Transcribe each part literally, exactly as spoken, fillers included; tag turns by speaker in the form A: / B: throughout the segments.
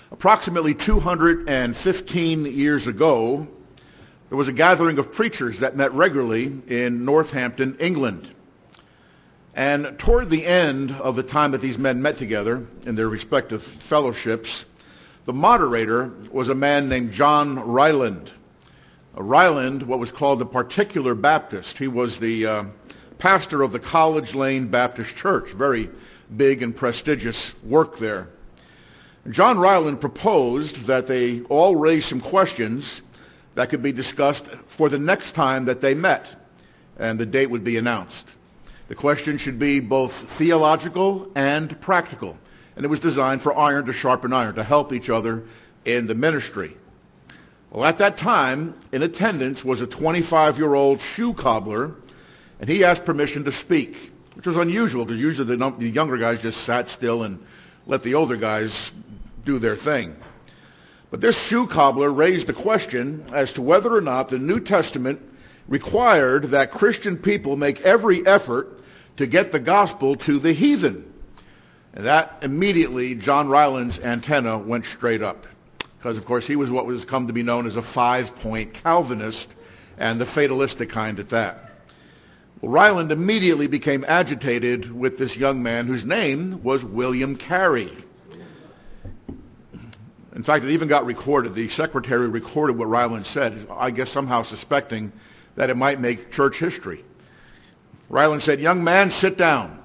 A: Approximately two hundred fifteen years ago, there was a gathering of preachers that met regularly in Northampton, England. And toward the end of the time that these men met together in their respective fellowships, the moderator was a man named John Ryland. Uh, Ryland, what was called the Particular Baptist. He was the uh, pastor of the College Lane Baptist Church, very big and prestigious work there. John Ryland proposed that they all raise some questions that could be discussed for the next time that they met, and the date would be announced. The question should be both theological and practical, and it was designed for iron to sharpen iron, to help each other in the ministry. Well, at that time, in attendance was a twenty-five-year-old shoe cobbler, and he asked permission to speak, which was unusual because usually the, the younger guys just sat still and let the older guys do their thing. But this shoe cobbler raised a question as to whether or not the New Testament required that Christian people make every effort to get the gospel to the heathen. And that immediately, John Ryland's antenna went straight up. Because, of course, he was what was come to be known as a five-point Calvinist, and the fatalistic kind at that. Well, Ryland immediately became agitated with this young man whose name was William Carey. In fact, it even got recorded. The secretary recorded what Ryland said, I guess somehow suspecting that it might make church history. Ryland said, "Young man, sit down.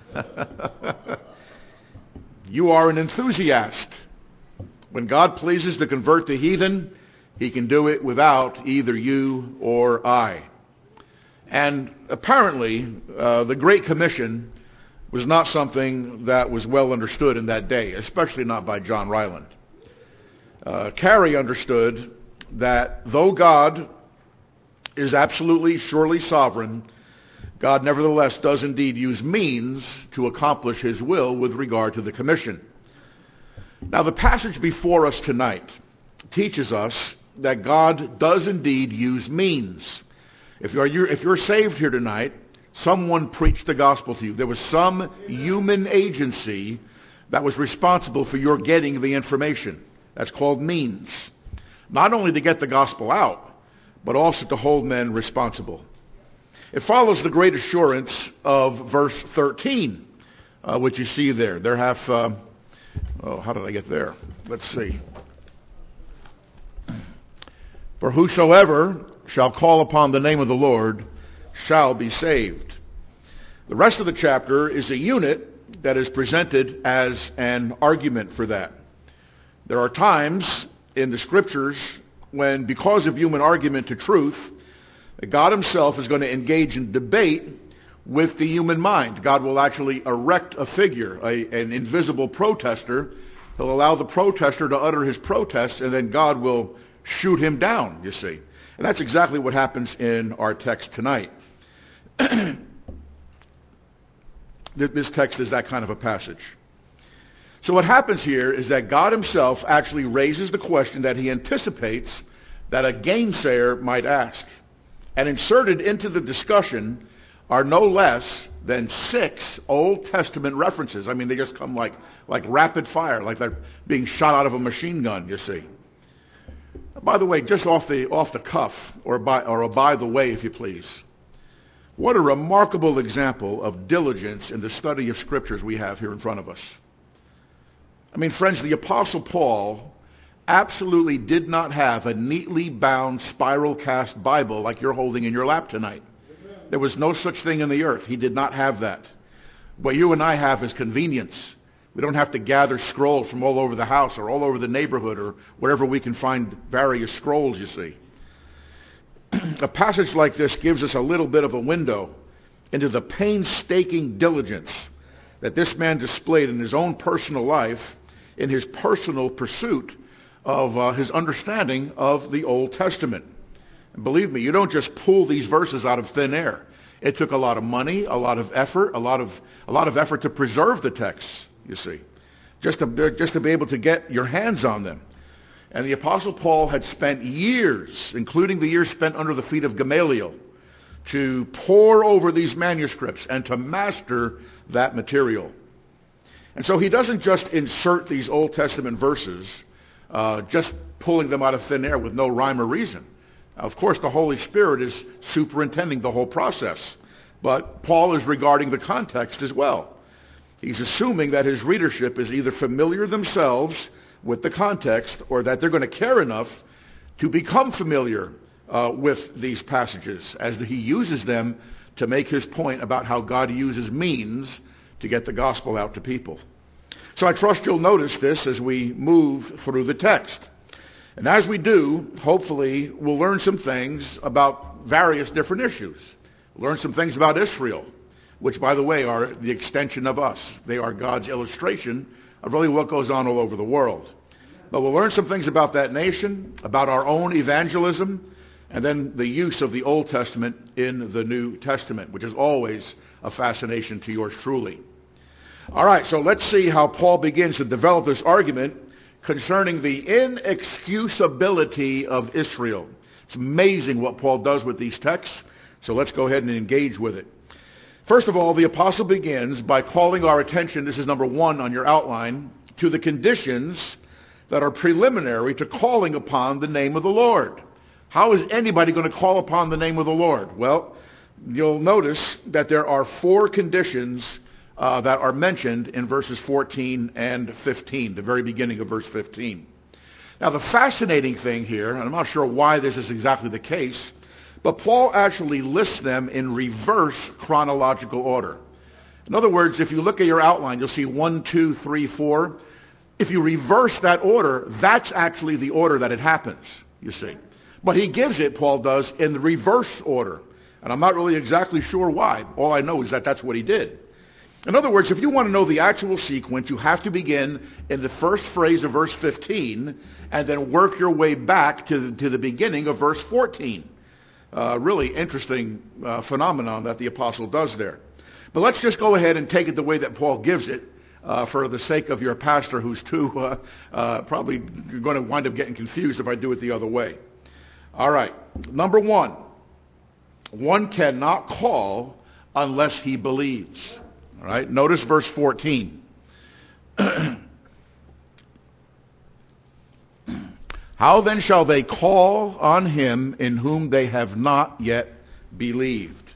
A: You are an enthusiast. When God pleases to convert the heathen, he can do it without either you or I." And apparently, uh, the Great Commission was not something that was well understood in that day, especially not by John Ryland. Uh, Carey understood that though God is absolutely, surely sovereign, God nevertheless does indeed use means to accomplish his will with regard to the commission. Now, the passage before us tonight teaches us that God does indeed use means. If you're, if you're saved here tonight, someone preached the gospel to you. There was some human agency that was responsible for your getting the information. That's called means. Not only to get the gospel out, but also to hold men responsible. It follows the great assurance of verse thirteen, uh, which you see there. There have... Uh, Oh, how did I get there? Let's see. For whosoever shall call upon the name of the Lord shall be saved. The rest of the chapter is a unit that is presented as an argument for that. There are times in the Scriptures when, because of human argument to truth, God himself is going to engage in debate with the human mind. God will actually erect a figure, a, an invisible protester. He'll allow the protester to utter his protest, and then God will shoot him down, you see. And that's exactly what happens in our text tonight. This text is that kind of a passage. So what happens here is that God himself actually raises the question that he anticipates that a gainsayer might ask. And inserted into the discussion are no less than six Old Testament references. I mean, they just come like like rapid fire, like they're being shot out of a machine gun, you see. By the way, just off the off the cuff, or by or by the way, if you please, what a remarkable example of diligence in the study of Scriptures we have here in front of us. I mean, friends, the Apostle Paul absolutely did not have a neatly bound spiral cast Bible like you're holding in your lap tonight. There was no such thing in the earth. He did not have that. What you and I have is convenience. We don't have to gather scrolls from all over the house or all over the neighborhood or wherever we can find various scrolls, you see. A passage like this gives us a little bit of a window into the painstaking diligence that this man displayed in his own personal life, in his personal pursuit of uh, his understanding of the Old Testament. And believe me, you don't just pull these verses out of thin air. It took a lot of money, a lot of effort, a lot of a lot of effort to preserve the texts, you see, just to just to be able to get your hands on them. And the Apostle Paul had spent years, including the years spent under the feet of Gamaliel, to pore over these manuscripts and to master that material. And so he doesn't just insert these Old Testament verses uh, just pulling them out of thin air with no rhyme or reason. Of course, the Holy Spirit is superintending the whole process, but Paul is regarding the context as well. He's assuming that his readership is either familiar themselves with the context or that they're going to care enough to become familiar uh, with these passages as he uses them to make his point about how God uses means to get the gospel out to people. So I trust you'll notice this as we move through the text. And as we do, hopefully, we'll learn some things about various different issues. We'll learn some things about Israel, which, by the way, are the extension of us. They are God's illustration of really what goes on all over the world. But we'll learn some things about that nation, about our own evangelism, and then the use of the Old Testament in the New Testament, which is always a fascination to yours truly. All right, so let's see how Paul begins to develop this argument concerning the inexcusability of Israel. It's amazing what Paul does with these texts, so let's go ahead and engage with it. First of all, the apostle begins by calling our attention, this is number one on your outline, to the conditions that are preliminary to calling upon the name of the Lord. How is anybody going to call upon the name of the Lord? Well, you'll notice that there are four conditions uh, that are mentioned in verses fourteen and fifteen, the very beginning of verse fifteen. Now, the fascinating thing here, and I'm not sure why this is exactly the case, but Paul actually lists them in reverse chronological order. In other words, if you look at your outline, you'll see one, two, three, four. If you reverse that order, that's actually the order that it happens, you see. But he gives it, Paul does, in the reverse order. And I'm not really exactly sure why. All I know is that that's what he did. In other words, if you want to know the actual sequence, you have to begin in the first phrase of verse fifteen and then work your way back to, to the beginning of verse fourteen. Uh, really interesting uh, phenomenon that the apostle does there. But let's just go ahead and take it the way that Paul gives it uh, for the sake of your pastor who's too uh, uh, probably going to wind up getting confused if I do it the other way. All right. Number one, one cannot call unless he believes. All right. Notice verse fourteen. How then shall they call on him in whom they have not yet believed?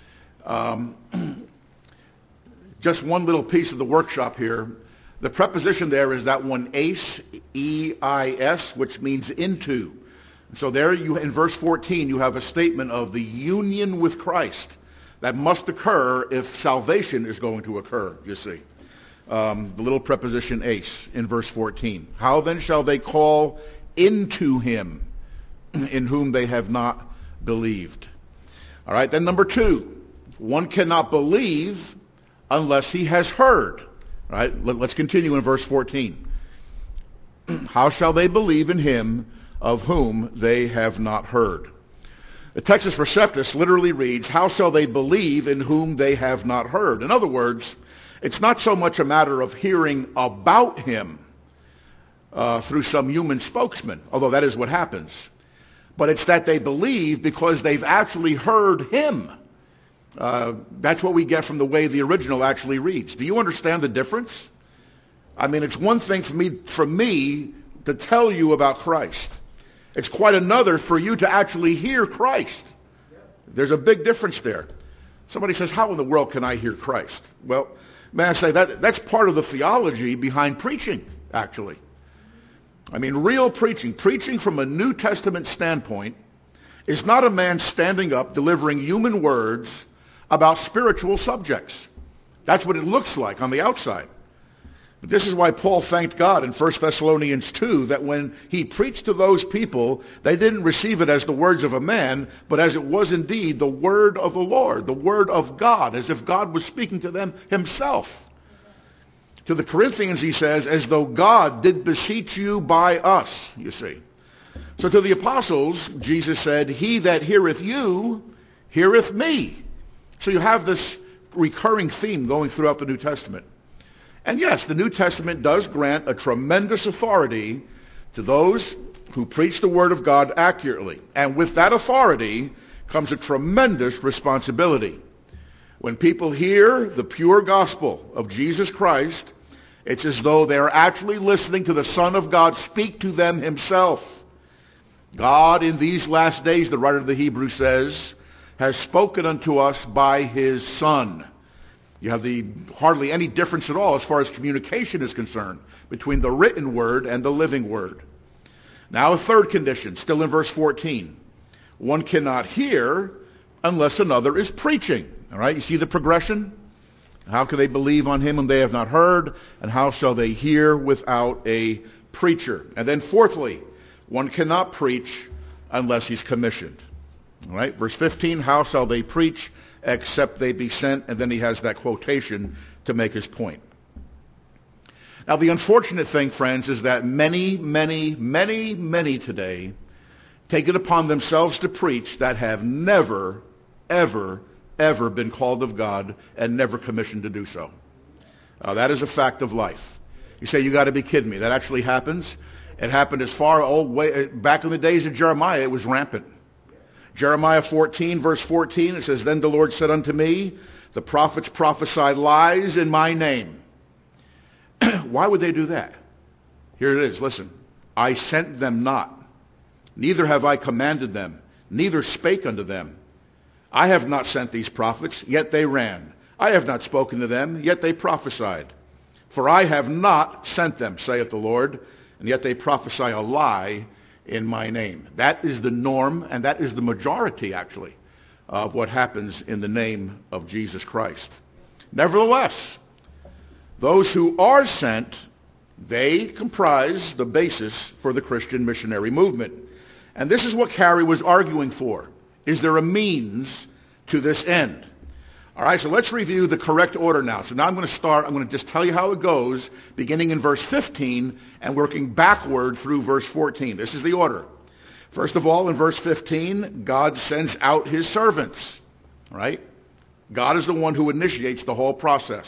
A: Um, just one little piece of the workshop here. The preposition there is that one eis, E I S, which means into. So there you, in verse fourteen, you have a statement of the union with Christ that must occur if salvation is going to occur, you see. Um, the little preposition eis in verse fourteen. How then shall they call into him in whom they have not believed? All right, then number two, one cannot believe unless he has heard. All right, let's continue in verse fourteen. How shall they believe in him of whom they have not heard? The Textus Receptus literally reads, how shall they believe in whom they have not heard? In other words, it's not so much a matter of hearing about him uh, through some human spokesman, although that is what happens. But it's that they believe because they've actually heard him. Uh, that's what we get from the way the original actually reads. Do you understand the difference? I mean, it's one thing for me, for me to tell you about Christ. It's quite another for you to actually hear Christ. There's a big difference there. Somebody says, how in the world can I hear Christ? Well, may I say, that that's part of the theology behind preaching, actually. I mean, real preaching, preaching from a New Testament standpoint, is not a man standing up delivering human words about spiritual subjects. That's what it looks like on the outside. But this is why Paul thanked God in First Thessalonians two that when he preached to those people, they didn't receive it as the words of a man, but as it was indeed the word of the Lord, the word of God, as if God was speaking to them himself. To the Corinthians, he says, as though God did beseech you by us, you see. So to the apostles, Jesus said, he that heareth you, heareth me. So you have this recurring theme going throughout the New Testament. And yes, the New Testament does grant a tremendous authority to those who preach the Word of God accurately. And with that authority comes a tremendous responsibility. When people hear the pure gospel of Jesus Christ It's as though they are actually listening to the Son of God speak to them himself. God in these last days, the writer of the Hebrews says, has spoken unto us by his Son. You have the hardly any difference at all as far as communication is concerned between the written word and the living word. Now a third condition, still in verse fourteen. One cannot hear unless another is preaching. All right, you see the progression? How can they believe on him whom they have not heard? And how shall they hear without a preacher? And then fourthly, one cannot preach unless he's commissioned. All right, verse fifteen, how shall they preach except they be sent? And then he has that quotation to make his point. Now the unfortunate thing, friends, is that many, many, many, many today take it upon themselves to preach that have never, ever, ever been called of God and never commissioned to do so. Uh, that is a fact of life. You say, you got to be kidding me. That actually happens. It happened as far old way back in the days of Jeremiah. It was rampant. Jeremiah fourteen, verse fourteen, it says, Then the Lord said unto me, the prophets prophesied lies in my name. Why would they do that? Here it is, listen. I sent them not, neither have I commanded them, neither spake unto them. I have not sent these prophets, yet they ran. I have not spoken to them, yet they prophesied. For I have not sent them, saith the Lord, and yet they prophesy a lie in my name. That is the norm, and that is the majority, actually, of what happens in the name of Jesus Christ. Nevertheless, those who are sent, they comprise the basis for the Christian missionary movement. And this is what Carey was arguing for. Is there a means to this end? All right, so let's review the correct order now. So now I'm going to start, I'm going to just tell you how it goes, beginning in verse fifteen and working backward through verse fourteen. This is the order. First of all, in verse fifteen, God sends out his servants. Right? God is the one who initiates the whole process.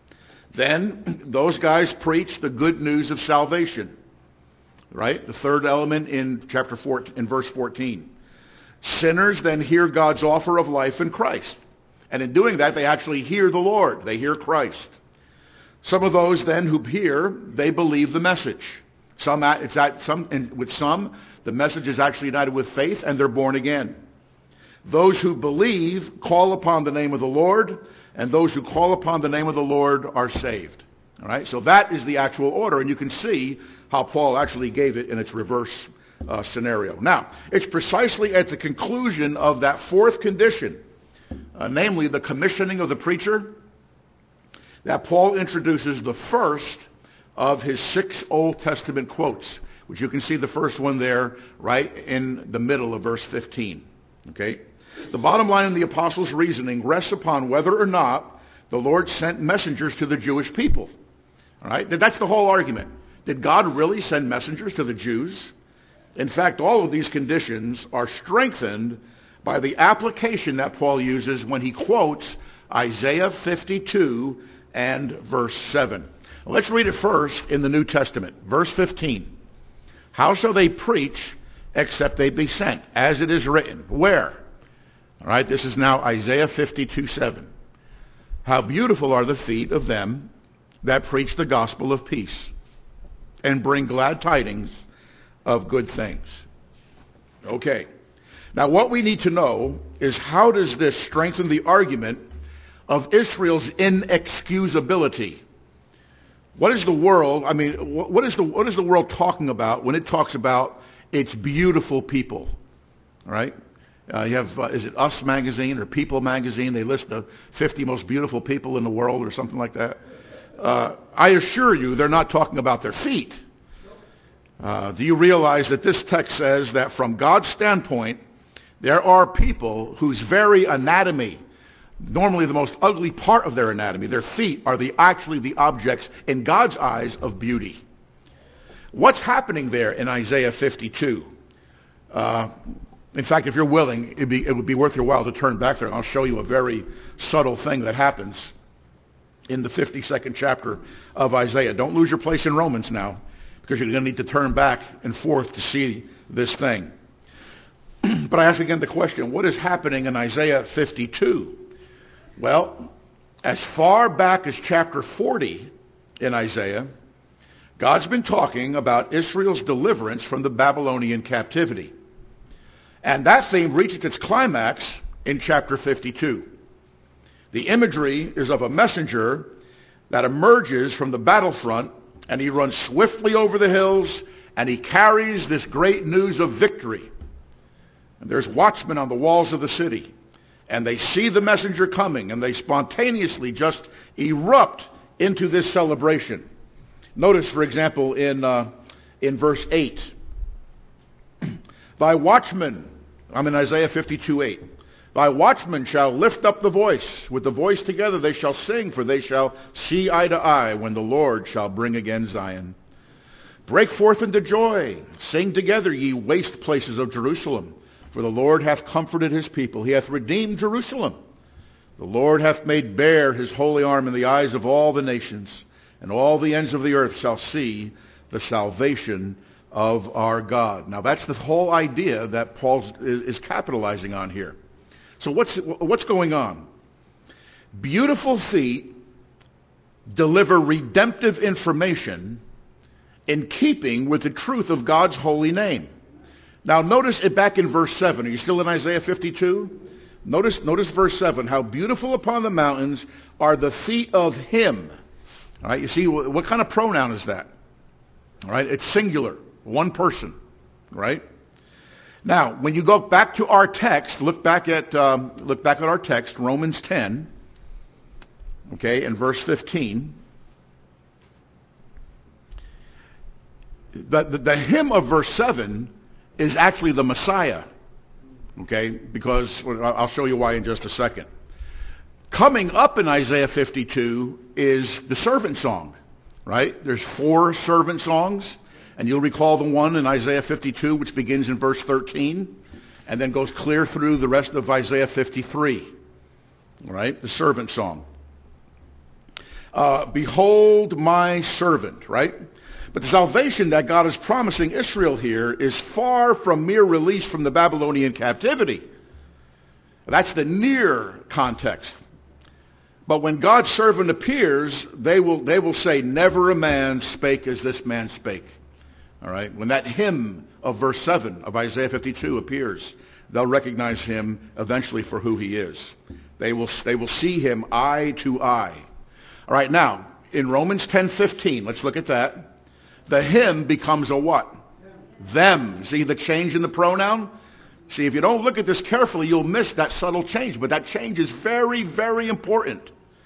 A: Then those guys preach the good news of salvation. Right? The third element in chapter four, in verse fourteen. Sinners then hear God's offer of life in Christ. And in doing that, they actually hear the Lord. They hear Christ. Some of those then who hear, they believe the message. Some, it's at some, and with some, the message is actually united with faith, and they're born again. Those who believe call upon the name of the Lord, and those who call upon the name of the Lord are saved. All right, so that is the actual order, and you can see how Paul actually gave it in its reverse uh, scenario. Now, it's precisely at the conclusion of that fourth condition, Uh, namely the commissioning of the preacher, that Paul introduces the first of his six Old Testament quotes, which you can see the first one there right in the middle of verse fifteen. Okay? The bottom line in the apostles' reasoning rests upon whether or not the Lord sent messengers to the Jewish people. All right? That's the whole argument. Did God really send messengers to the Jews? In fact, all of these conditions are strengthened by the application that Paul uses when he quotes Isaiah fifty-two and verse seven. Let's read it first in the New Testament. Verse fifteen. How shall they preach except they be sent? As it is written. Where? All right, this is now Isaiah fifty-two seven. How beautiful are the feet of them that preach the gospel of peace and bring glad tidings of good things. Okay. Now, what we need to know is how does this strengthen the argument of Israel's inexcusability? What is the world, I mean, what is the, what is the world talking about when it talks about its beautiful people? All right? Uh, you have, uh, is it Us magazine or People magazine? They list the fifty most beautiful people in the world or something like that. Uh, I assure you they're not talking about their feet. Uh, do you realize that this text says that from God's standpoint, there are people whose very anatomy, normally the most ugly part of their anatomy, their feet, are the actually the objects in God's eyes of beauty. What's happening there in Isaiah fifty-two? Uh, in fact, if you're willing, it'd be, it would be worth your while to turn back there, and I'll show you a very subtle thing that happens in the fifty-second chapter of Isaiah. Don't lose your place in Romans now, because you're going to need to turn back and forth to see this thing. But I ask again the question, what is happening in Isaiah fifty-two? Well, as far back as chapter forty, in Isaiah, God's been talking about Israel's deliverance from the Babylonian captivity. And that theme reaches its climax in chapter fifty-two. The imagery is of a messenger that emerges from the battlefront, and he runs swiftly over the hills, and he carries this great news of victory. And there's watchmen on the walls of the city, and they see the messenger coming, and they spontaneously just erupt into this celebration. Notice, for example, in uh, in verse eight, Thy watchmen, I'm in Isaiah fifty-two eight, Thy watchmen shall lift up the voice. With the voice together they shall sing, for they shall see eye to eye when the Lord shall bring again Zion. Break forth into joy. Sing together, ye waste places of Jerusalem. For the Lord hath comforted his people. He hath redeemed Jerusalem. The Lord hath made bare his holy arm in the eyes of all the nations, and all the ends of the earth shall see the salvation of our God. Now that's the whole idea that Paul is capitalizing on here. So what's what's going on? Beautiful feet deliver redemptive information in keeping with the truth of God's holy name. Now notice it back in verse seven. Are you still in Isaiah fifty-two? Notice, notice verse seven. How beautiful upon the mountains are the feet of him. All right, you see, what kind of pronoun is that? All right, it's singular, one person, right? Now, when you go back to our text, look back at um, look back at our text, Romans ten, okay, and verse fifteen. The, the, the hymn of verse seven is actually the Messiah, okay, because I'll show you why in just a second. Coming up in Isaiah fifty-two is the servant song, right? There's four servant songs. And you'll recall the one in Isaiah fifty-two, which begins in verse thirteen, and then goes clear through the rest of Isaiah fifty-three. Right? The servant song. Uh, Behold my servant, right? But the salvation that God is promising Israel here is far from mere release from the Babylonian captivity. That's the near context. But when God's servant appears, they will, they will say, never a man spake as this man spake. All right, when that hymn of verse seven of Isaiah fifty-two appears, they'll recognize him eventually for who he is. They will, they will see him eye to eye. All right, now, in Romans ten fifteen, let's look at that. The him becomes a what? Them. See the change in the pronoun? See, if you don't look at this carefully, you'll miss that subtle change. But that change is very, very important.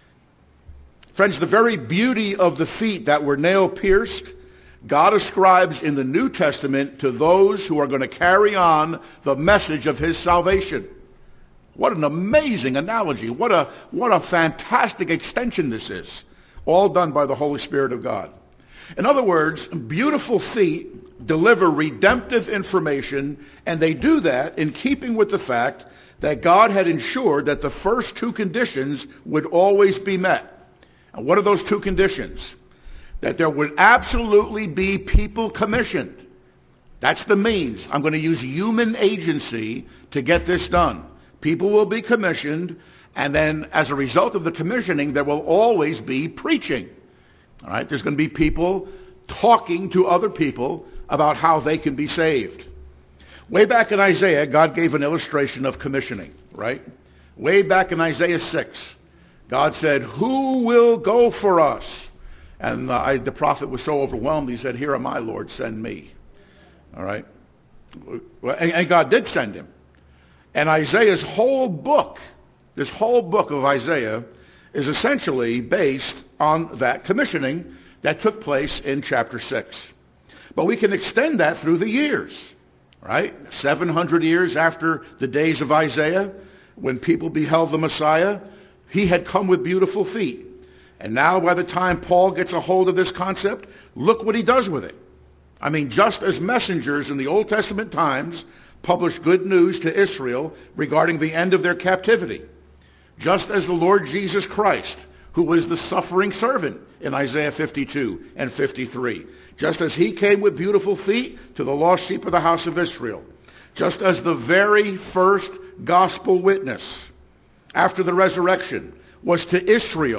A: Friends, the very beauty of the feet that were nail-pierced, God ascribes in the New Testament to those who are going to carry on the message of his salvation. What an amazing analogy. What a, what a fantastic extension this is. All done by the Holy Spirit of God. In other words, beautiful feet deliver redemptive information, and they do that in keeping with the fact that God had ensured that the first two conditions would always be met. And what are those two conditions? That there would absolutely be people commissioned. That's the means. I'm going to use human agency to get this done. People will be commissioned, and then as a result of the commissioning, there will always be preaching. All right? There's going to be people talking to other people about how they can be saved. Way back in Isaiah, God gave an illustration of commissioning, right? Way back in Isaiah six, God said, who will go for us? And uh, I, the prophet was so overwhelmed, he said, here am I, Lord, send me. All right? And, and God did send him. And Isaiah's whole book, this whole book of Isaiah, is essentially based on that commissioning that took place in chapter six. But we can extend that through the years, right? seven hundred years after the days of Isaiah, when people beheld the Messiah, he had come with beautiful feet. And now by the time Paul gets a hold of this concept, look what he does with it. I mean, just as messengers in the Old Testament times published good news to Israel regarding the end of their captivity, just as the Lord Jesus Christ, who was the suffering servant in Isaiah fifty-two and fifty-three, just as he came with beautiful feet to the lost sheep of the house of Israel, just as the very first gospel witness after the resurrection was to Israel,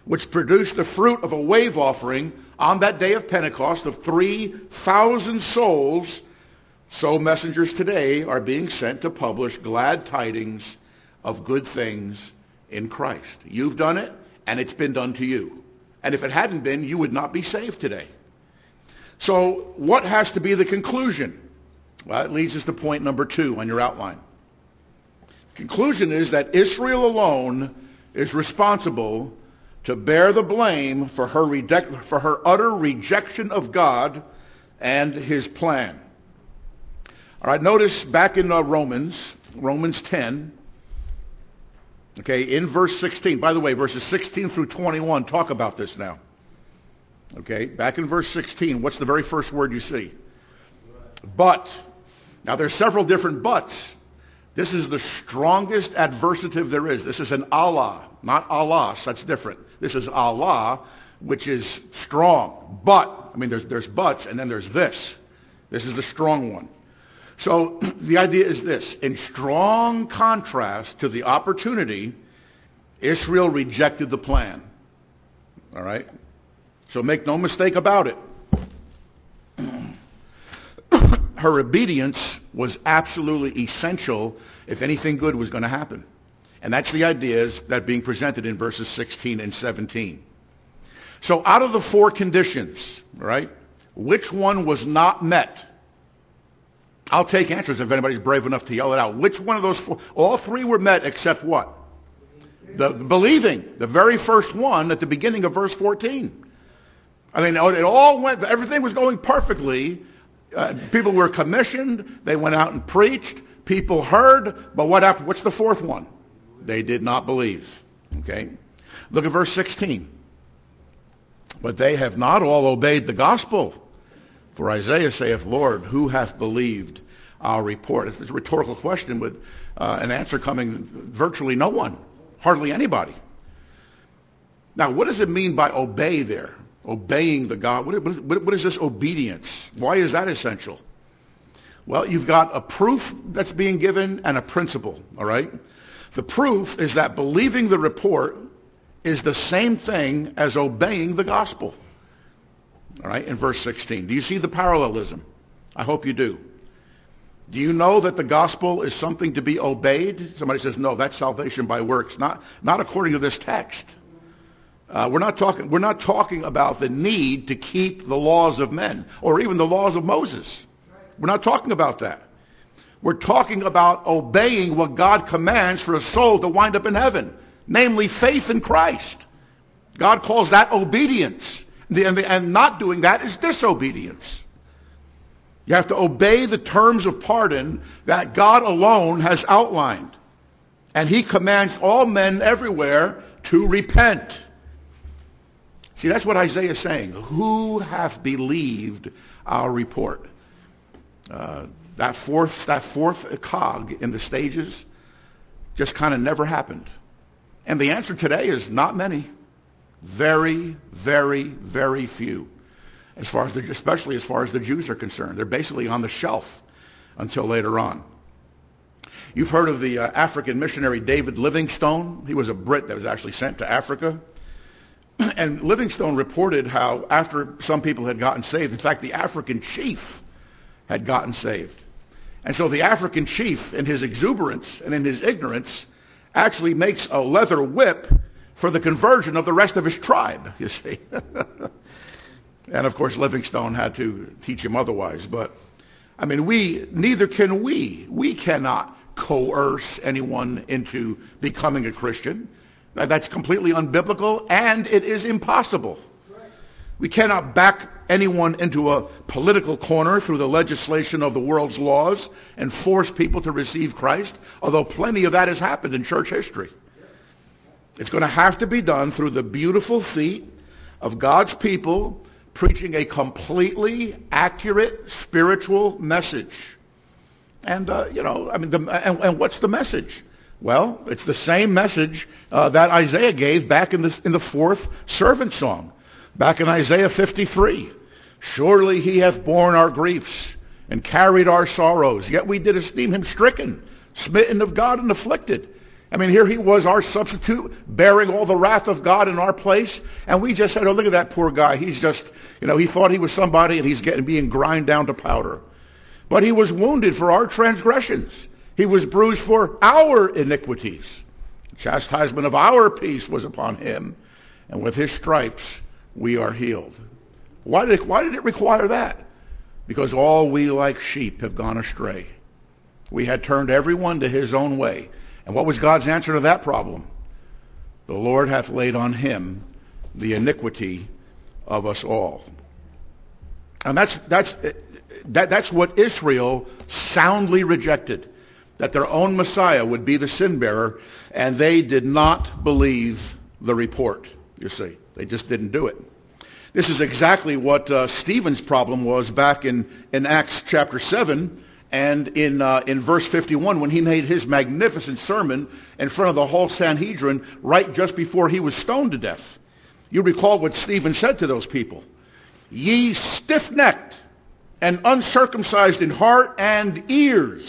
A: which produced the fruit of a wave offering on that day of Pentecost of three thousand souls, so messengers today are being sent to publish glad tidings of good things in Christ. You've done it, and it's been done to you. And if it hadn't been, you would not be saved today. So what has to be the conclusion? Well, it leads us to point number two on your outline. Conclusion is that Israel alone is responsible to bear the blame for her, reject, for her utter rejection of God and his plan. All right, notice back in uh, Romans, Romans ten, okay, in verse sixteen. By the way, verses sixteen through twenty-one talk about this now. Okay, back in verse sixteen, what's the very first word you see? But. Now, there's several different buts. This is the strongest adversative there is. This is an Allah, not Allah. That's different. This is Allah, which is strong. But, I mean, there's, there's buts, and then there's this. This is the strong one. So, the idea is this. In strong contrast to the opportunity, Israel rejected the plan. All right? So make no mistake about it. Her obedience was absolutely essential if anything good was going to happen. And that's the ideas that are being presented in verses sixteen and seventeen. So out of the four conditions, right, which one was not met? I'll take answers if anybody's brave enough to yell it out. Which one of those four? All three were met except what? The, the believing. The very first one at the beginning of verse fourteen. I mean, it all went, everything was going perfectly. Uh, people were commissioned. They went out and preached. People heard. But what happened? What's the fourth one? They did not believe. Okay? Look at verse sixteen. But they have not all obeyed the gospel. For Isaiah saith, Lord, who hath believed our report? It's a rhetorical question with uh, an answer coming virtually no one. Hardly anybody. Now, what does it mean by obey there? Obeying the God. What, what, what is this obedience? Why is that essential? Well, you've got a proof that's being given and a principle, all right? The proof is that believing the report is the same thing as obeying the gospel. All right, in verse sixteen. Do you see the parallelism? I hope you do. Do you know that the gospel is something to be obeyed? Somebody says, no, that's salvation by works. Not, not according to this text. Uh, we're not talking. We're not talking about the need to keep the laws of men or even the laws of Moses. We're not talking about that. We're talking about obeying what God commands for a soul to wind up in heaven, namely faith in Christ. God calls that obedience, and, the, and not doing that is disobedience. You have to obey the terms of pardon that God alone has outlined, and He commands all men everywhere to repent. See, that's what Isaiah is saying. Who hath believed our report? Uh, that fourth, that fourth cog in the stages just kind of never happened. And the answer today is not many. Very, very, very few. As far as the, especially as far as the Jews are concerned. They're basically on the shelf until later on. You've heard of the uh, African missionary David Livingstone. He was a Brit that was actually sent to Africa. And Livingstone reported how after some people had gotten saved, in fact, the African chief had gotten saved. And so the African chief, in his exuberance and in his ignorance, actually makes a leather whip for the conversion of the rest of his tribe, you see. And of course, Livingstone had to teach him otherwise. But, I mean, we, neither can we. We cannot coerce anyone into becoming a Christian. That's completely unbiblical, and it is impossible. We cannot back anyone into a political corner through the legislation of the world's laws and force people to receive Christ, although plenty of that has happened in church history. It's going to have to be done through the beautiful feet of God's people preaching a completely accurate spiritual message. And, uh, you know, I mean, the, and, and what's the message? Well, it's the same message uh, that Isaiah gave back in the, in the fourth servant song, back in Isaiah fifty-three. Surely He hath borne our griefs and carried our sorrows, yet we did esteem Him stricken, smitten of God and afflicted. I mean, here he was, our substitute, bearing all the wrath of God in our place, and we just said, oh, look at that poor guy. He's just, you know, he thought he was somebody, and he's getting being grind down to powder. But he was wounded for our transgressions. He was bruised for our iniquities. The chastisement of our peace was upon him, and with his stripes we are healed. Why did it, why did it require that? Because all we like sheep have gone astray. We had turned everyone to his own way. And what was God's answer to that problem? The Lord hath laid on him the iniquity of us all. And that's that's that, that's what Israel soundly rejected, that their own Messiah would be the sin bearer, and they did not believe the report, you see. They just didn't do it. This is exactly what uh, Stephen's problem was back in, in Acts chapter seven, and in uh, in verse fifty-one, when he made his magnificent sermon in front of the whole Sanhedrin right just before he was stoned to death. You recall what Stephen said to those people. Ye stiff-necked and uncircumcised in heart and ears,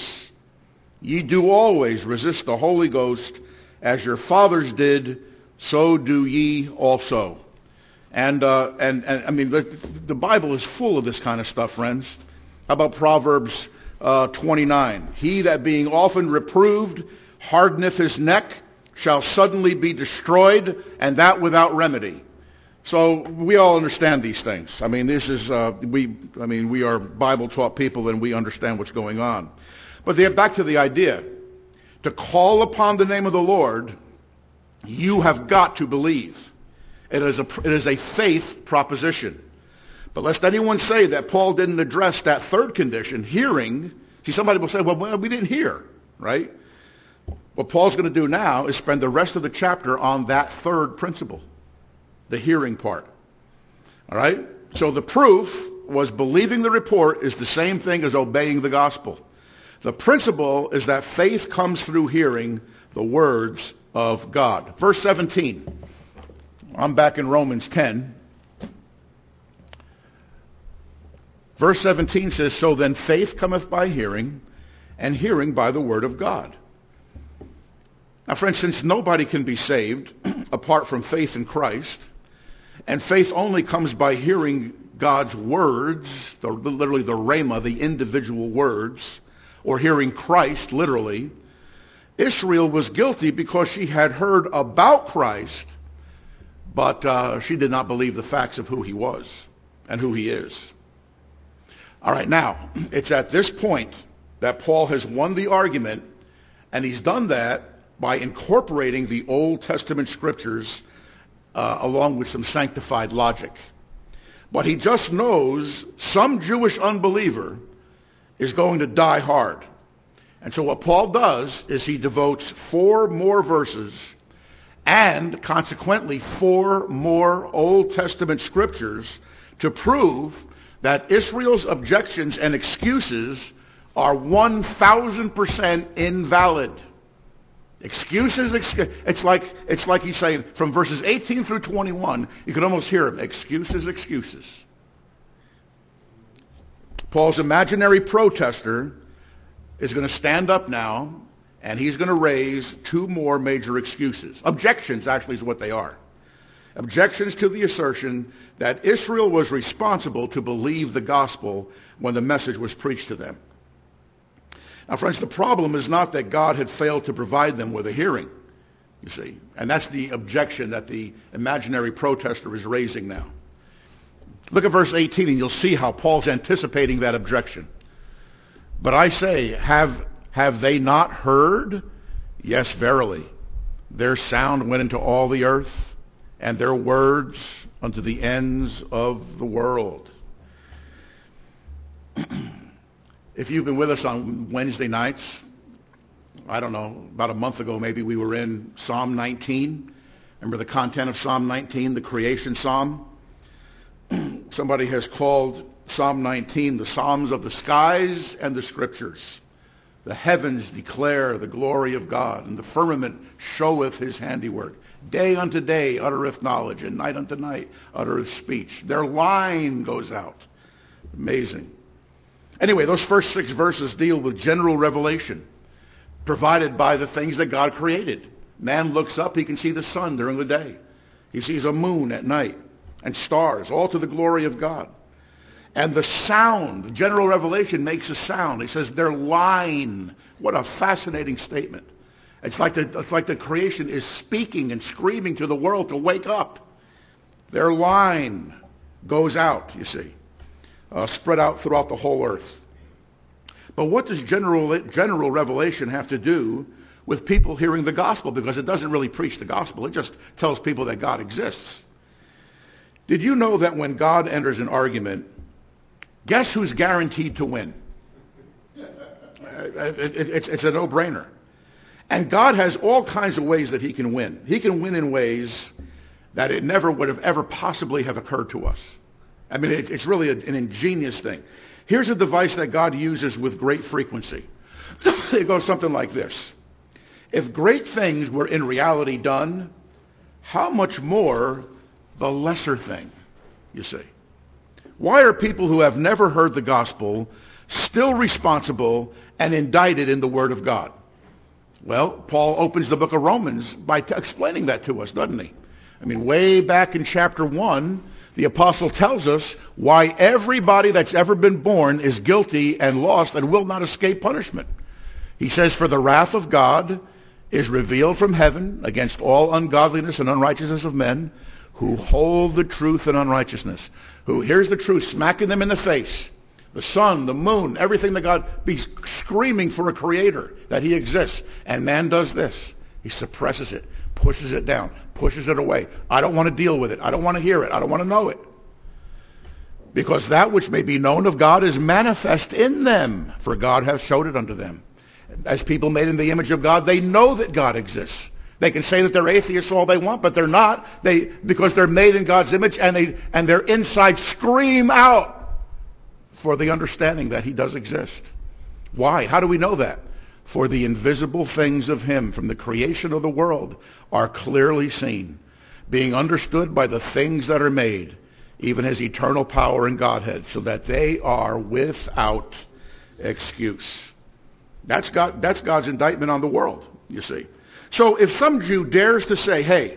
A: ye do always resist the Holy Ghost, as your fathers did, so do ye also. And, uh, and, and I mean, the, the Bible is full of this kind of stuff, friends. How about Proverbs uh, twenty-nine? He that being often reproved hardeneth his neck shall suddenly be destroyed, and that without remedy. So we all understand these things. I mean, this is uh, we. I mean, we are Bible-taught people, and we understand what's going on. But they, back to the idea: to call upon the name of the Lord, you have got to believe. It is a it is a faith proposition. But lest anyone say that Paul didn't address that third condition, hearing. See, somebody will say, "Well, we didn't hear," right? What Paul's going to do now is spend the rest of the chapter on that third principle. The hearing part. All right? So the proof was believing the report is the same thing as obeying the gospel. The principle is that faith comes through hearing the words of God. Verse seventeen. I'm back in Romans ten. Verse seventeen says, so then faith cometh by hearing, and hearing by the word of God. Now, friends, since nobody can be saved apart from faith in Christ, and faith only comes by hearing God's words, the, literally the rhema, the individual words, or hearing Christ, literally, Israel was guilty because she had heard about Christ, but uh, she did not believe the facts of who he was and who he is. All right, now, it's at this point that Paul has won the argument, and he's done that by incorporating the Old Testament scriptures uh, along with some sanctified logic. But he just knows some Jewish unbeliever is going to die hard. And so what Paul does is he devotes four more verses and consequently four more Old Testament scriptures to prove that Israel's objections and excuses are one thousand percent invalid. Excuses, it's like it's like he's saying, from verses eighteen through twenty-one, you could almost hear him, excuses, excuses. Paul's imaginary protester is going to stand up now, and he's going to raise two more major excuses. Objections, actually, is what they are. Objections to the assertion that Israel was responsible to believe the gospel when the message was preached to them. Now, friends, the problem is not that God had failed to provide them with a hearing, you see. And that's the objection that the imaginary protester is raising now. Look at verse eighteen, and you'll see how Paul's anticipating that objection. But I say, have, have they not heard? Yes, verily. Their sound went into all the earth, and their words unto the ends of the world. If you've been with us on Wednesday nights, I don't know, about a month ago maybe, we were in Psalm nineteen. Remember the content of Psalm nineteen, the creation psalm? Somebody has called Psalm nineteen the Psalms of the skies and the scriptures. The heavens declare the glory of God, and the firmament showeth his handiwork. Day unto day uttereth knowledge, and night unto night uttereth speech. Their line goes out. Amazing. Anyway, those first six verses deal with general revelation provided by the things that God created. Man looks up, he can see the sun during the day. He sees a moon at night and stars, all to the glory of God. And the sound, general revelation makes a sound. He says, their line. What a fascinating statement. It's like, the, it's like the creation is speaking and screaming to the world to wake up. Their line goes out, you see, uh, spread out throughout the whole earth. But what does general, general revelation have to do with people hearing the gospel? Because it doesn't really preach the gospel. It just tells people that God exists. Did you know that when God enters an argument, guess who's guaranteed to win? It, it, it's, it's a no-brainer. And God has all kinds of ways that he can win. He can win in ways that it never would have ever possibly have occurred to us. I mean, it, it's really a, an ingenious thing. Here's a device that God uses with great frequency. It goes something like this. If great things were in reality done, how much more the lesser thing, you see? Why are people who have never heard the gospel still responsible and indicted in the Word of God? Well, Paul opens the book of Romans by t- explaining that to us, doesn't he? I mean, way back in chapter one, the apostle tells us why everybody that's ever been born is guilty and lost and will not escape punishment. He says, for the wrath of God is revealed from heaven against all ungodliness and unrighteousness of men who hold the truth in unrighteousness. Who hears the truth smacking them in the face. The sun, the moon, everything that God be screaming for a creator, that he exists. And man does this. He suppresses it, pushes it down, pushes it away. I don't want to deal with it. I don't want to hear it. I don't want to know it. Because that which may be known of God is manifest in them, for God hath showed it unto them. As people made in the image of God, they know that God exists. They can say that they're atheists all they want, but they're not. They because they're made in God's image, and they and their insides scream out for the understanding that he does exist. Why? How do we know that? For the invisible things of him from the creation of the world are clearly seen, being understood by the things that are made, even his eternal power and Godhead, so that they are without excuse. That's God, that's God's indictment on the world, you see. So if some Jew dares to say, hey,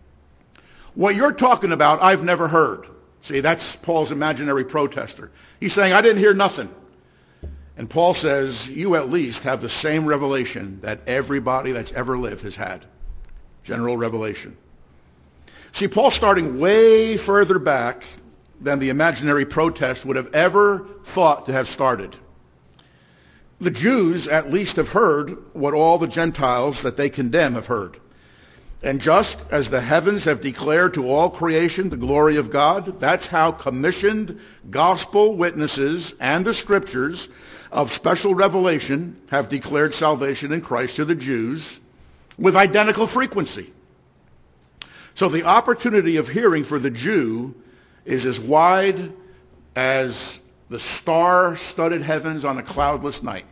A: what you're talking about, I've never heard. See, that's Paul's imaginary protester. He's saying, I didn't hear nothing. And Paul says, you at least have the same revelation that everybody that's ever lived has had. General revelation. See, Paul's starting way further back than the imaginary protest would have ever thought to have started. The Jews at least have heard what all the Gentiles that they condemn have heard. And just as the heavens have declared to all creation the glory of God, that's how commissioned gospel witnesses and the scriptures of special revelation have declared salvation in Christ to the Jews with identical frequency. So the opportunity of hearing for the Jew is as wide as the star-studded heavens on a cloudless night.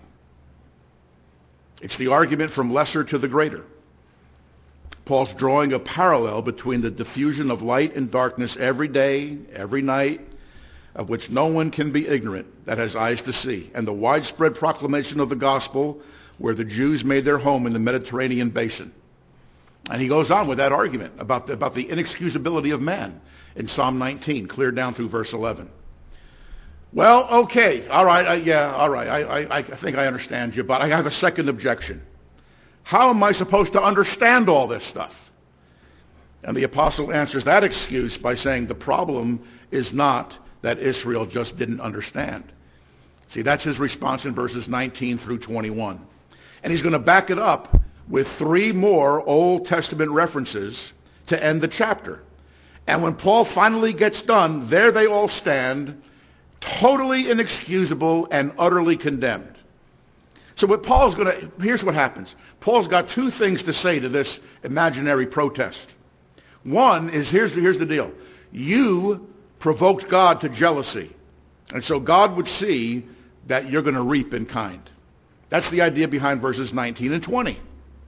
A: It's the argument from lesser to the greater. Paul's drawing a parallel between the diffusion of light and darkness every day, every night, of which no one can be ignorant that has eyes to see, and the widespread proclamation of the gospel where the Jews made their home in the Mediterranean basin. And he goes on with that argument about the, about the inexcusability of man in Psalm nineteen, clear down through verse eleven. Well, okay, all right, I, yeah, all right, I, I, I think I understand you, but I have a second objection. How am I supposed to understand all this stuff? And the apostle answers that excuse by saying the problem is not that Israel just didn't understand. See, that's his response in verses nineteen through twenty-one. And he's going to back it up with three more Old Testament references to end the chapter. And when Paul finally gets done, there they all stand, totally inexcusable and utterly condemned. So what Paul's going to, here's what happens. Paul's got two things to say to this imaginary protest. One is, here's the, here's the deal. You provoked God to jealousy. And so God would see that you're going to reap in kind. That's the idea behind verses nineteen and twenty.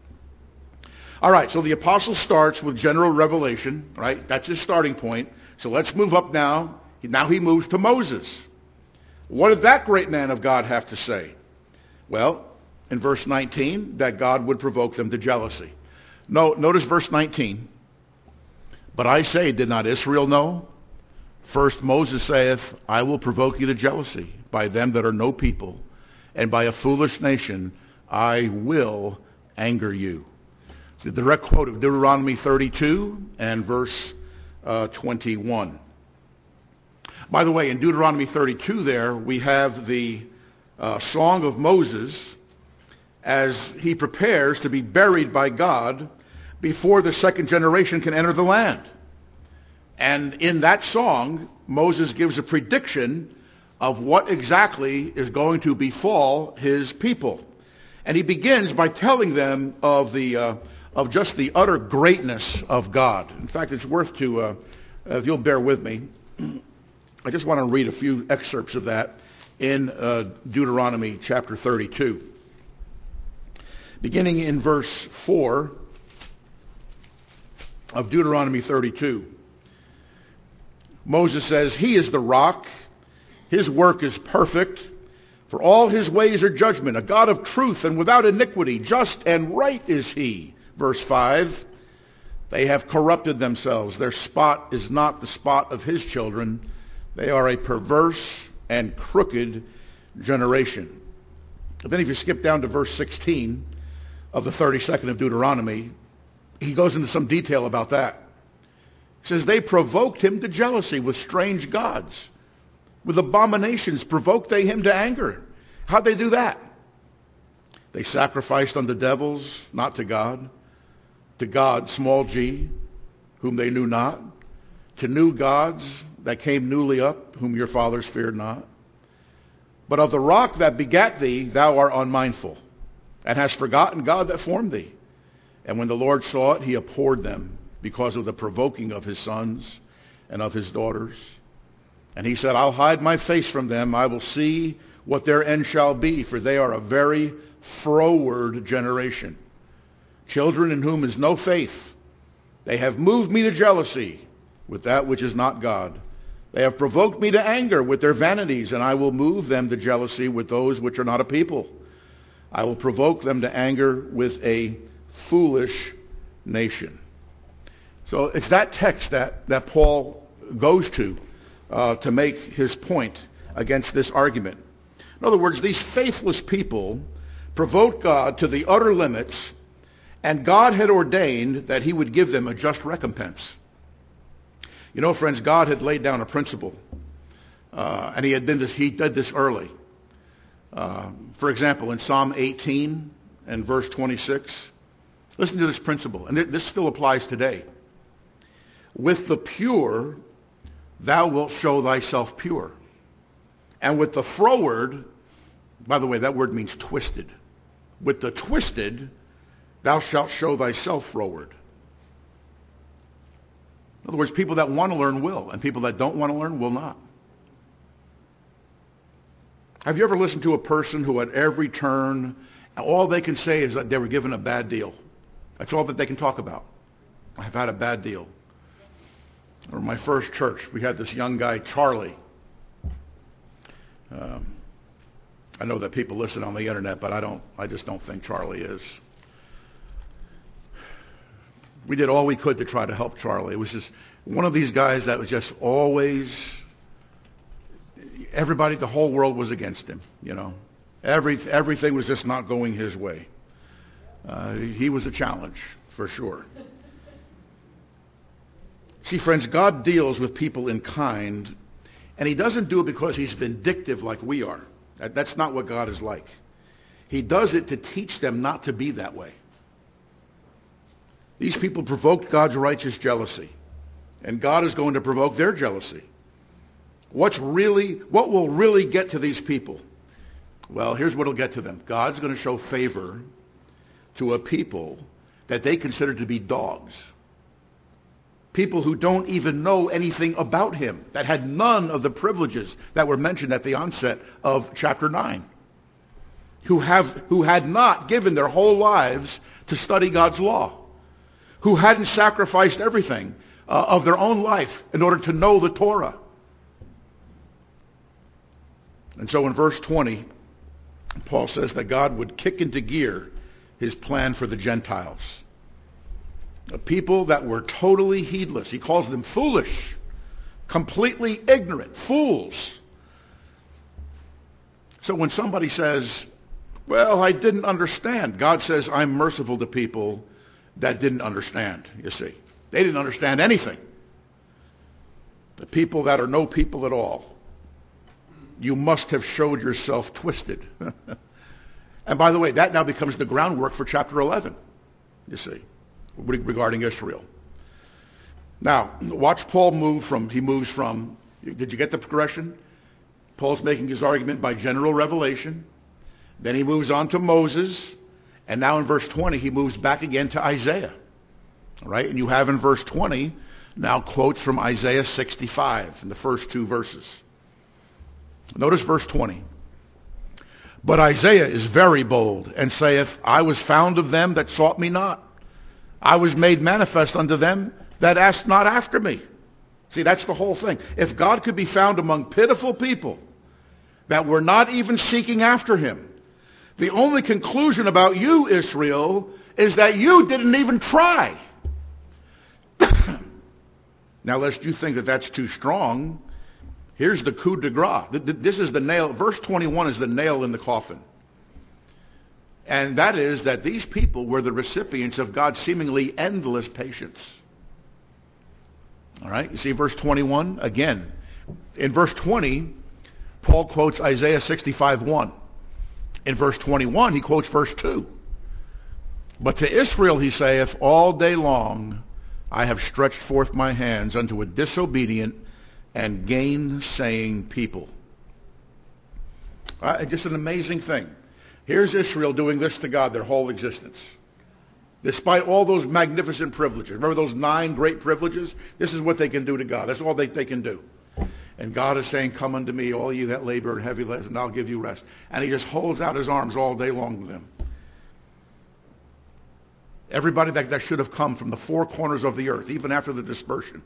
A: All right, so the apostle starts with general revelation, right? That's his starting point. So let's move up now. Now he moves to Moses. What did that great man of God have to say? Well, in verse nineteen, that God would provoke them to jealousy. No, notice verse nineteen. But I say, did not Israel know? First Moses saith, I will provoke you to jealousy by them that are no people, and by a foolish nation I will anger you. The direct quote of Deuteronomy thirty-two and verse uh, twenty-one. By the way, in Deuteronomy thirty-two there, we have the uh, Song of Moses as he prepares to be buried by God before the second generation can enter the land. And in that song, Moses gives a prediction of what exactly is going to befall his people. And he begins by telling them of the uh, of just the utter greatness of God. In fact, it's worth to, uh, if you'll bear with me, I just want to read a few excerpts of that in uh, Deuteronomy chapter thirty-two. Beginning in verse four of Deuteronomy thirty-two. Moses says, He is the rock, His work is perfect, for all His ways are judgment, a God of truth and without iniquity, just and right is He. Verse five, they have corrupted themselves, their spot is not the spot of His children, they are a perverse and crooked generation. But then if you skip down to verse sixteen of the thirty-second of Deuteronomy, he goes into some detail about that. He says, they provoked him to jealousy with strange gods. With abominations provoked they him to anger. How'd they do that? They sacrificed unto devils, not to God. To God, small g, whom they knew not. To new gods that came newly up, whom your fathers feared not. But of the rock that begat thee, thou art unmindful, and hast forgotten God that formed thee. And when the Lord saw it, he abhorred them, because of the provoking of his sons and of his daughters. And he said, I'll hide my face from them. I will see what their end shall be, for they are a very froward generation. Children in whom is no faith. They have moved me to jealousy with that which is not God. They have provoked me to anger with their vanities, and I will move them to jealousy with those which are not a people. I will provoke them to anger with a foolish nation. So it's that text that, that Paul goes to uh, to make his point against this argument. In other words, these faithless people provoked God to the utter limits, and God had ordained that he would give them a just recompense. You know, friends, God had laid down a principle, uh, and he had been this, he did this early. Uh, for example, in Psalm eighteen and verse twenty-six, listen to this principle, and this still applies today. With the pure, thou wilt show thyself pure. And with the froward, by the way, that word means twisted. With the twisted, thou shalt show thyself froward. In other words, people that want to learn will, and people that don't want to learn will not. Have you ever listened to a person who at every turn, all they can say is that they were given a bad deal? That's all that they can talk about. I've had a bad deal. Or my first church, we had this young guy, Charlie. Um, I know that people listen on the internet, but I don't. I just don't think Charlie is. We did all we could to try to help Charlie. It was just one of these guys that was just always, everybody, the whole world was against him, you know. Every, everything was just not going his way. Uh, he was a challenge, for sure. See, friends, God deals with people in kind, and he doesn't do it because he's vindictive like we are. That, that's not what God is like. He does it to teach them not to be that way. These people provoked God's righteous jealousy, and God is going to provoke their jealousy. What's really, what will really get to these people? Well, here's what will get to them. God's going to show favor to a people that they consider to be dogs. People who don't even know anything about him, that had none of the privileges that were mentioned at the onset of chapter nine. Who have, who had not given their whole lives to study God's law. Who hadn't sacrificed everything uh, of their own life in order to know the Torah. And so in verse twenty, Paul says that God would kick into gear his plan for the Gentiles. A people that were totally heedless. He calls them foolish, completely ignorant, fools. So when somebody says, well, I didn't understand, God says, I'm merciful to people that didn't understand, you see. They didn't understand anything. The people that are no people at all. You must have showed yourself twisted. And by the way, that now becomes the groundwork for chapter eleven, you see, regarding Israel. Now, watch Paul move from, he moves from, did you get the progression? Paul's making his argument by general revelation. Then he moves on to Moses. And now in verse twenty, he moves back again to Isaiah. All right? And you have in verse twenty now quotes from Isaiah sixty-five in the first two verses. Notice verse twenty. But Isaiah is very bold, and saith, I was found of them that sought me not. I was made manifest unto them that asked not after me. See, that's the whole thing. If God could be found among pitiful people that were not even seeking after him, the only conclusion about you, Israel, is that you didn't even try. Now, lest you think that that's too strong, here's the coup de grace. This is the nail. Verse twenty-one is the nail in the coffin. And that is that these people were the recipients of God's seemingly endless patience. All right, you see verse twenty-one again. In verse twenty, Paul quotes Isaiah sixty-five one. In verse twenty-one, he quotes verse two. But to Israel he saith, all day long I have stretched forth my hands unto a disobedient and gainsaying people. Uh, just an amazing thing. Here's Israel doing this to God their whole existence. Despite all those magnificent privileges. Remember those nine great privileges? This is what they can do to God. That's all they, they can do. And God is saying, come unto me, all you that labor and heavy laden, and I'll give you rest. And he just holds out his arms all day long to them. Everybody that, that should have come from the four corners of the earth, even after the dispersion.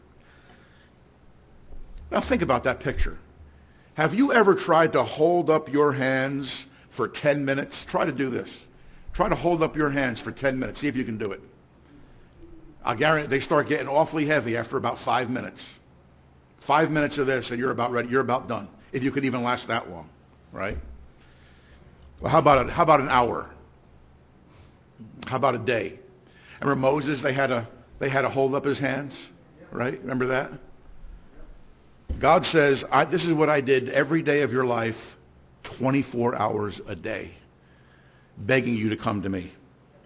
A: Now think about that picture. Have you ever tried to hold up your hands for ten minutes? Try to do this. Try to hold up your hands for ten minutes. See if you can do it. I guarantee they start getting awfully heavy after about five minutes. Five minutes of this and you're about ready. You're about done. If you could even last that long, right? Well, how about a, how about an hour? How about a day? Remember Moses? They had a they had to hold up his hands, right? Remember that? God says, I, this is what I did every day of your life, twenty-four hours a day, begging you to come to me.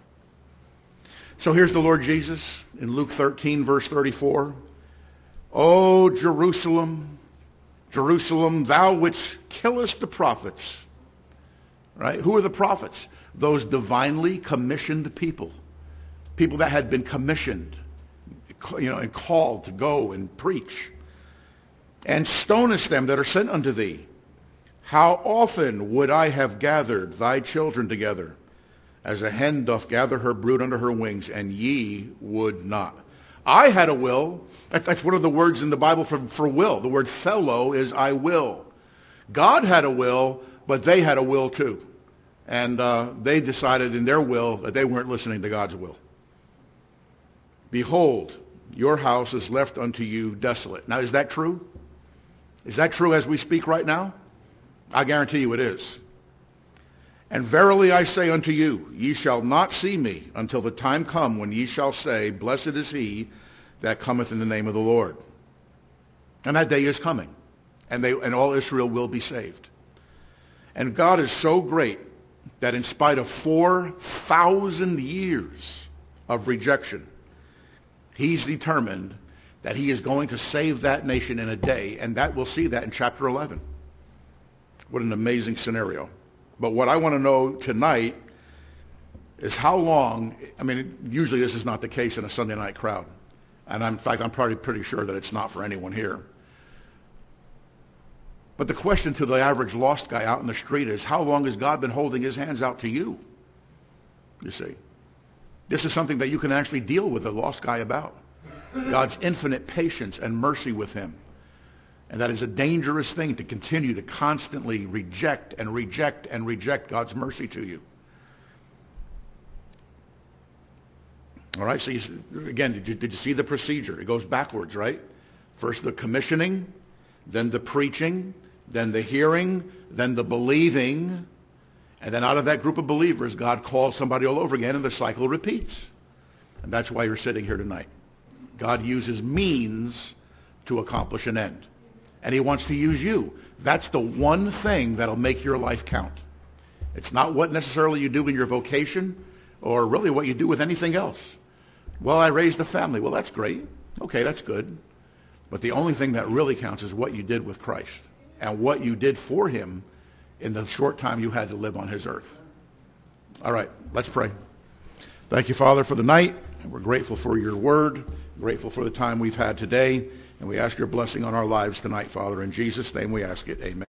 A: So here's the Lord Jesus in Luke thirteen, verse thirty-four. O Jerusalem, Jerusalem, thou which killest the prophets. Right? Who are the prophets? Those divinely commissioned people. People that had been commissioned, you know, and called to go and preach. And stonest them that are sent unto thee. How often would I have gathered thy children together, as a hen doth gather her brood under her wings, and ye would not. I had a will. That's one of the words in the Bible for, for will. The word fellow is I will. God had a will, but they had a will too. And uh, they decided in their will that they weren't listening to God's will. Behold, your house is left unto you desolate. Now, is that true? Is that true as we speak right now? I guarantee you it is. And verily I say unto you, ye shall not see me until the time come when ye shall say, blessed is he that cometh in the name of the Lord. And that day is coming. And they and all Israel will be saved. And God is so great that in spite of four thousand years of rejection, he's determined that he is going to save that nation in a day, and that we'll see that in chapter eleven. What an amazing scenario. But what I want to know tonight is how long, I mean, usually this is not the case in a Sunday night crowd. And I'm, in fact, I'm probably pretty sure that it's not for anyone here. But the question to the average lost guy out in the street is, how long has God been holding his hands out to you? You see. This is something that you can actually deal with a lost guy about. God's infinite patience and mercy with him. And that is a dangerous thing to continue to constantly reject and reject and reject God's mercy to you. All right, so you, again, did you, did you see the procedure? It goes backwards, right? First the commissioning, then the preaching, then the hearing, then the believing, and then out of that group of believers, God calls somebody all over again, and the cycle repeats. And that's why you're sitting here tonight. God uses means to accomplish an end. And He wants to use you. That's the one thing that'll make your life count. It's not what necessarily you do in your vocation, or really what you do with anything else. Well, I raised a family. Well, that's great. Okay, that's good. But the only thing that really counts is what you did with Christ and what you did for Him in the short time you had to live on His earth. All right, let's pray. Thank you, Father, for the night. And we're grateful for your word, grateful for the time we've had today. And we ask your blessing on our lives tonight, Father. In Jesus' name we ask it. Amen.